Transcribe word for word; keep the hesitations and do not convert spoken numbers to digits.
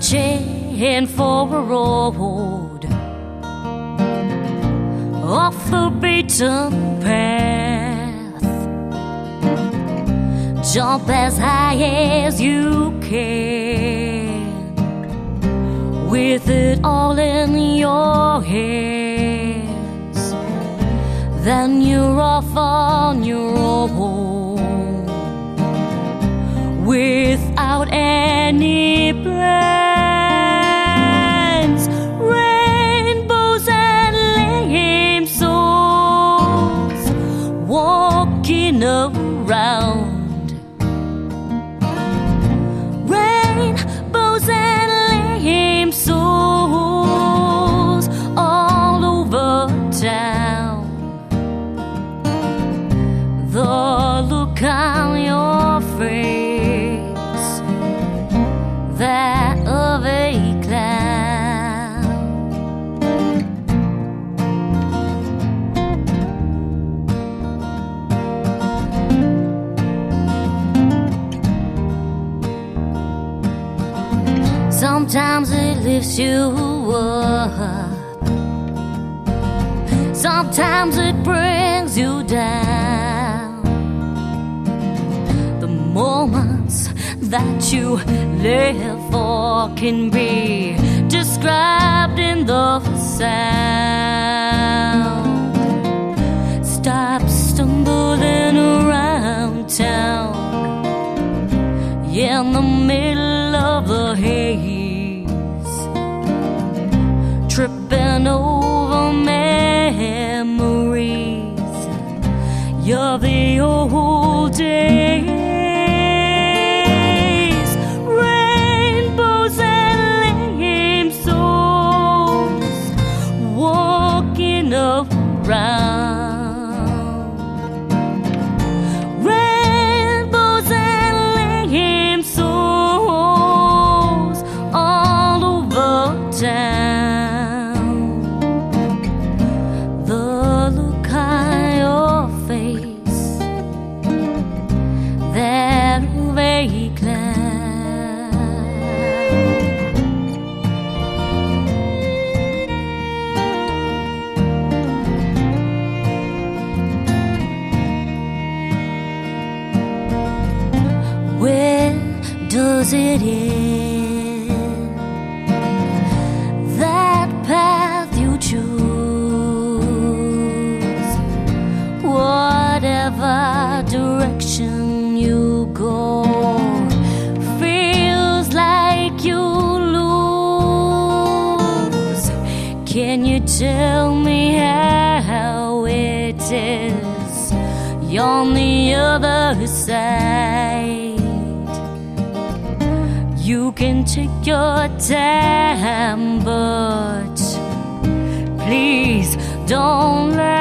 searching for a road off the beaten path. Jump as high as you can, with it all in your hands. Then you're off on your own, without any plans. Rainbows and lame souls walking around. Rainbows and lame souls all over town. The look on your face, that of a clown. Sometimes it lifts you up, sometimes it brings you down. The moments that you live for can be described in the sound. Stop stumbling around town in the middle of the haze, tripping over memories of the old days. Rainbows and lame souls walking around. Rainbows and lame souls all over town. The look on your face, that way cloud. Where does it end? That path you choose, whatever direction you go, feels like you lose. Can you tell me how it is on the other side? You can take your time, but please don't let